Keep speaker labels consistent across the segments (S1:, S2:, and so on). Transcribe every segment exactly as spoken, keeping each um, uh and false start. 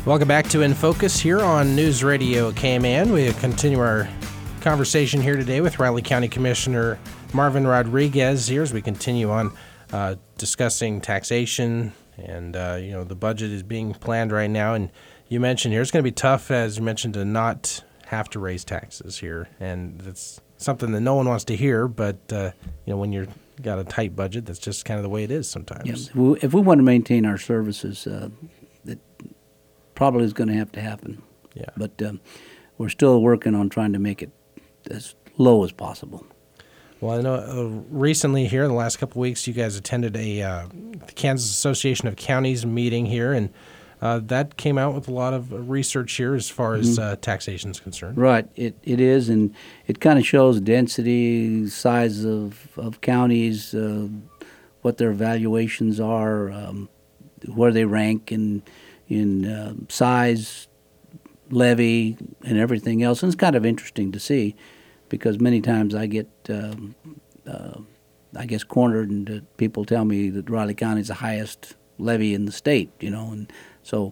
S1: Welcome back to In Focus here on News Radio K M A N. We continue our conversation here today with Riley County Commissioner Marvin Rodriguez here as we continue on uh, discussing taxation and, uh, you know, the budget is being planned right now. And you mentioned here it's going to be tough, as you mentioned, to not have to raise taxes here. And that's something that no one wants to hear. But, uh, you know, when you've got a tight budget, that's just kind of the way it is sometimes.
S2: Yeah, if, we, if we want to maintain our services, uh, that probably is going to have to happen.
S1: Yeah.
S2: But um, we're still working on trying to make it as low as possible.
S1: Well, I know uh, recently here in the last couple of weeks, you guys attended a uh, the Kansas Association of Counties meeting here, and uh, that came out with a lot of research here as far as uh, taxation is concerned.
S2: Right, it it is, and it kind of shows density, size of, of counties, uh, what their valuations are, um, where they rank in, in uh, size, levy, and everything else. And it's kind of interesting to see, because many times I get, um, uh, I guess, cornered, and uh, people tell me that Riley County is the highest levy in the state, you know, and so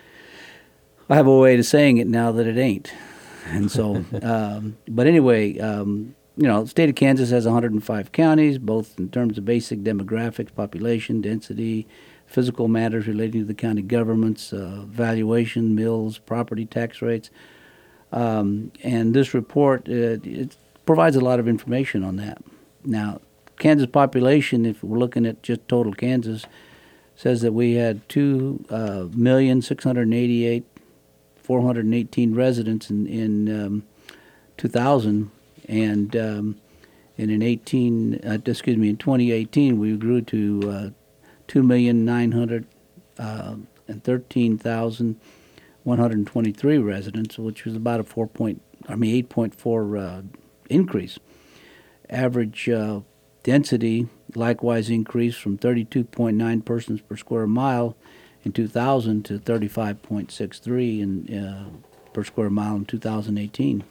S2: I have a way of saying it now that it ain't. And so, um, but anyway, um, you know, the state of Kansas has one hundred five counties, both in terms of basic demographics, population, density, physical matters relating to the county governments, uh, valuation, mills, property tax rates. Um, and this report, uh, it provides a lot of information on that. Now, Kansas population, if we're looking at just total Kansas, says that we had two uh, million six hundred eighty-eight four hundred eighteen residents in in um, two thousand, and um, and in eighteen, uh, excuse me, in twenty eighteen we grew to uh, two million nine hundred thirteen thousand one hundred twenty-three residents, which was about a four point, I mean eight point four uh, increase. Average uh, density likewise increased from thirty-two point nine persons per square mile in two thousand to thirty-five point six three in, uh, per square mile in two thousand eighteen.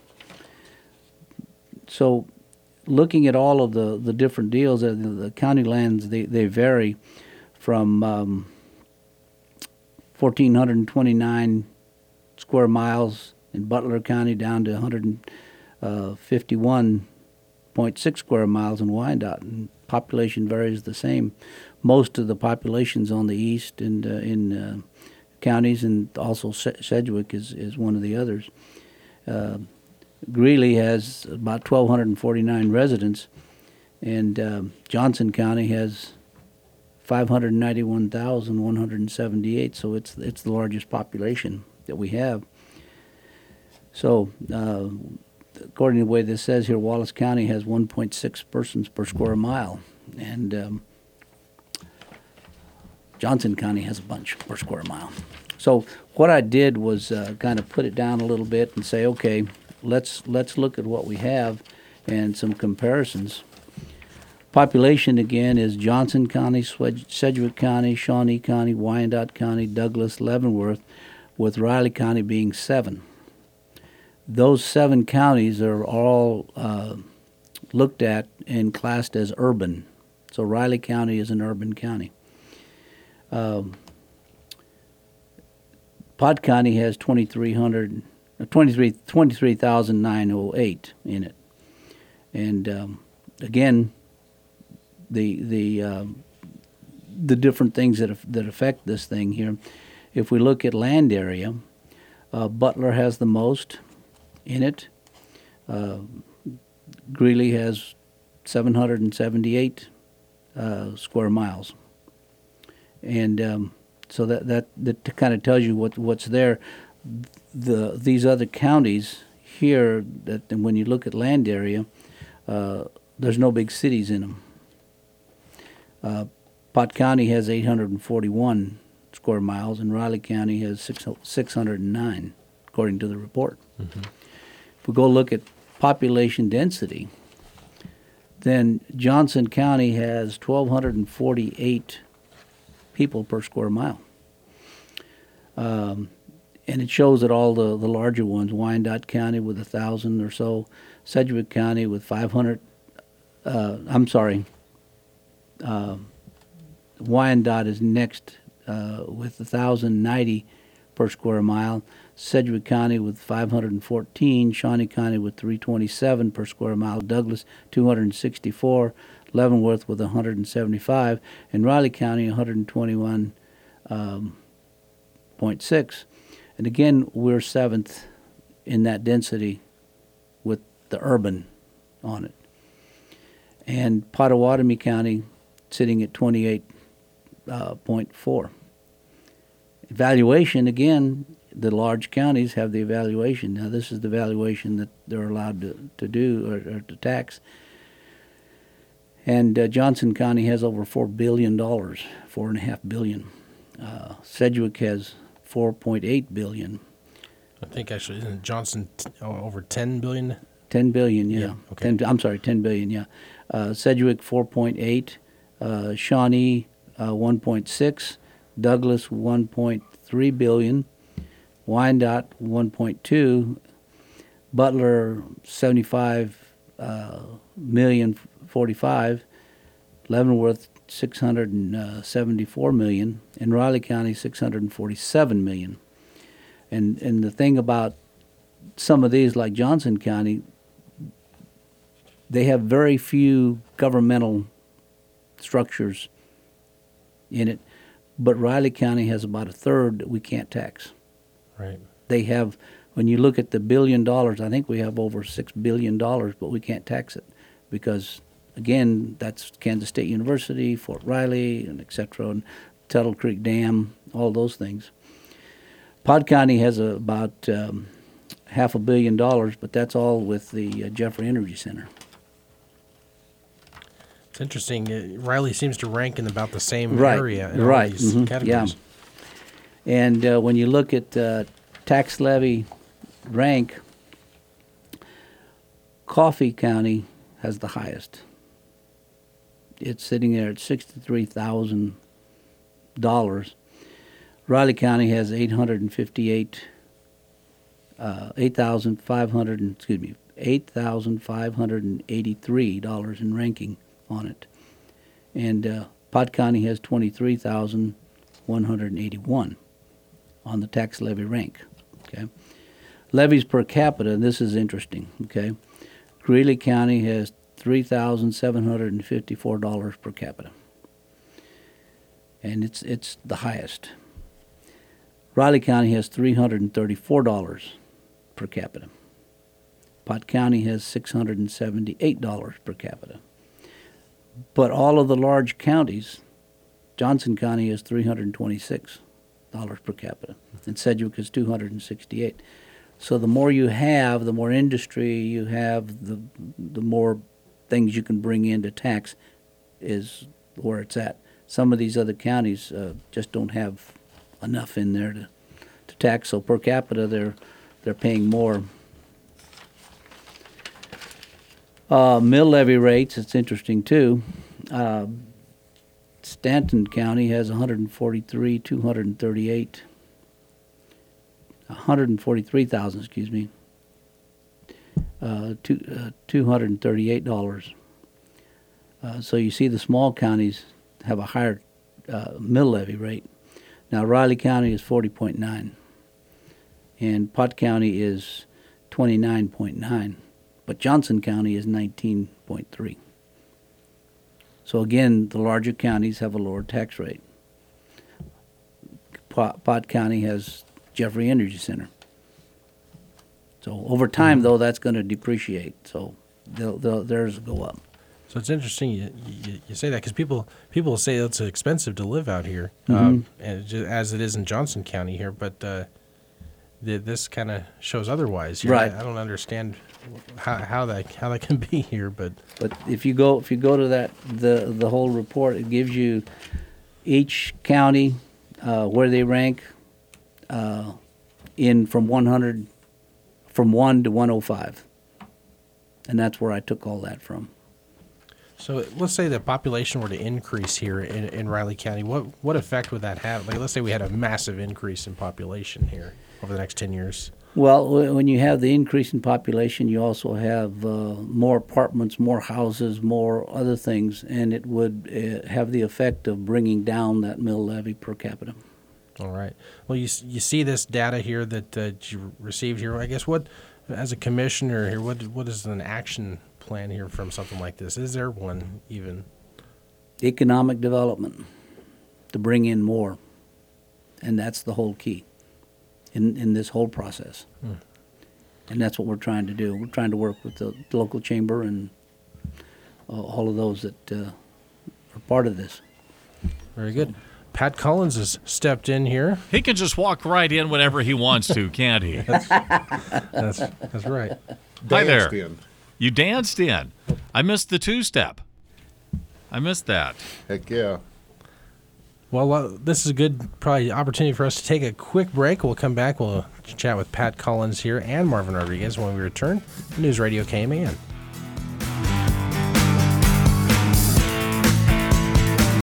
S2: So looking at all of the, the different deals, uh, the, the county lands, they, they vary from um, one thousand four hundred twenty-nine square miles in Butler County down to one hundred fifty-one point six square miles in Wyandotte, and population varies the same. Most of the population's on the east and uh, in uh, counties, and also Sedgwick is, is one of the others. Uh, Greeley has about one thousand two hundred forty-nine residents, and uh, Johnson County has five hundred ninety-one thousand one hundred seventy-eight, so it's it's the largest population that we have. So, uh, according to the way this says here, Wallace County has one point six persons per square mile, and um, Johnson County has a bunch per square mile. So what I did was uh, kind of put it down a little bit and say, okay, let's let's look at what we have and some comparisons. Population, again, is Johnson County, Sedgwick County, Shawnee County, Wyandotte County, Douglas, Leavenworth, with Riley County being seven. Those seven counties are all uh, looked at and classed as urban. So Riley County is an urban county. Um, Pod County has twenty-three hundred, twenty-three, twenty-three thousand nine hundred eight in it. And um, again, the the um, the different things that that affect this thing here. If we look at land area, uh, Butler has the most in it. Uh, Greeley has seven hundred seventy-eight uh, square miles, and um, so that that that kind of tells you what what's there. The these other counties here, that and when you look at land area, uh, there's no big cities in them. Uh, Pot County has eight hundred forty-one square miles, and Riley County has six, six hundred nine, according to the report. Mm-hmm. If we go look at population density, then Johnson County has one thousand two hundred forty-eight people per square mile. Um, and it shows that all the, the larger ones, Wyandotte County with one thousand or so, Sedgwick County with five hundred, uh, I'm sorry, uh, Wyandotte is next uh, with one thousand ninety per square mile. Sedgwick County with five hundred fourteen, Shawnee County with three hundred twenty-seven per square mile, Douglas two hundred sixty-four, Leavenworth with one hundred seventy-five, and Riley County one hundred twenty-one point six. And again, we're seventh in that density with the urban on it. And Pottawatomie County sitting at twenty-eight point four. Evaluation, again, the large counties have the evaluation. Now, this is the valuation that they're allowed to, to do or, or to tax. And uh, Johnson County has over four billion dollars, four point five billion dollars. Uh, Sedgwick has four point eight billion dollars.
S1: I think actually, isn't Johnson t- over ten billion dollars?
S2: ten billion dollars, yeah.
S1: Yeah, okay.
S2: ten, I'm sorry, ten billion dollars, yeah. Uh, Sedgwick, four point eight. Uh, Shawnee, uh, one point six. Douglas, one point three billion dollars. Wyandotte, one point two. Butler, seventy-five uh, million forty-five. Leavenworth, six hundred seventy-four million. And Riley County, six hundred forty-seven million. And and the thing about some of these, like Johnson County, they have very few governmental structures in it, but Riley County has about a third that we can't tax.
S1: Right.
S2: They have, when you look at the billion dollars, I think we have over six billion dollars, but we can't tax it because, again, that's Kansas State University, Fort Riley, and et cetera, and Tuttle Creek Dam, all those things. Pod County has a, about um, half a billion dollars, but that's all with the uh, Jeffrey Energy Center.
S1: It's interesting. Uh, Riley seems to rank in about the same
S2: Right,
S1: area in
S2: right,
S1: all these
S2: mhm,
S1: categories.
S2: yeah. And uh, when you look at uh, tax levy rank, Coffee County has the highest. It's sitting there at sixty-three thousand dollars. Riley County has eight hundred fifty-eight, uh, eight thousand five hundred, excuse me, eight thousand five hundred eighty-three dollars in ranking on it, and uh, Pot County has twenty-three thousand one hundred eighty-one on the tax levy rank. Okay, levies per capita. And this is interesting. Okay, Greeley County has three thousand seven hundred fifty-four dollars per capita, and it's it's the highest. Riley County has three hundred thirty-four dollars per capita. Pot County has six hundred seventy-eight dollars per capita. But all of the large counties, Johnson County has three hundred twenty-six dollars per capita, and Sedgwick is two hundred sixty-eight. So the more you have, the more industry you have, the the more things you can bring into tax is where it's at. Some of these other counties uh, just don't have enough in there to, to tax, so per capita they're they're paying more. Uh, mill levy rates, it's interesting too. Uh, Stanton County has one hundred forty-three, two hundred thirty-eight, one hundred forty-three thousand, excuse me, uh, two, uh, two hundred thirty-eight dollars. Uh, so you see the small counties have a higher uh, mill levy rate. Now, Riley County is forty point nine, and Pot County is twenty-nine point nine, but Johnson County is nineteen point three. So again, the larger counties have a lower tax rate. Pot, Pot County has Jeffrey Energy Center. So over time, mm-hmm. though, that's going to depreciate, so they'll, they'll, theirs will go up.
S1: So it's interesting you, you, you say that because people people say it's expensive to live out here,
S2: Mm-hmm.
S1: um, and it just, as it is in Johnson County here. But uh, the, this kind of shows otherwise. Here.
S2: Right.
S1: I, I don't understand how, how that how that can be here, but
S2: But if you go if you go to that the the whole report, it gives you each county uh, where they rank uh, in from one hundred from one to one oh five, and that's where I took all that from.
S1: so let's say the population were to increase here in, in Riley County. What what effect would that have? Like, let's say we had a massive increase in population here over the next ten years.
S2: Well, wh- when you have the increase in population, you also have uh, more apartments, more houses, more other things, and it would uh, have the effect of bringing down that mill levy per capita.
S1: All right. Well, you s- you see this data here that uh, you received here. I guess what, as a commissioner here, what what is an action plan here from something like this? Is there one even?
S2: Economic development, to bring in more, and that's the whole key in in this whole process.
S1: Hmm.
S2: And that's what we're trying to do. We're trying to work with the local chamber and uh, all of those that uh, are part of this.
S1: Very good. Pat Collins has stepped in here.
S3: He can just walk right in whenever he wants to, can't he?
S1: That's that's right.
S3: Hi there.
S4: Danced in.
S3: You danced in. I missed the two-step. I missed that.
S4: Heck yeah.
S1: Well, uh, this is a good probably opportunity for us to take a quick break. We'll come back. We'll chat with Pat Collins here and Marvin Rodriguez when we return. News Radio K M A N.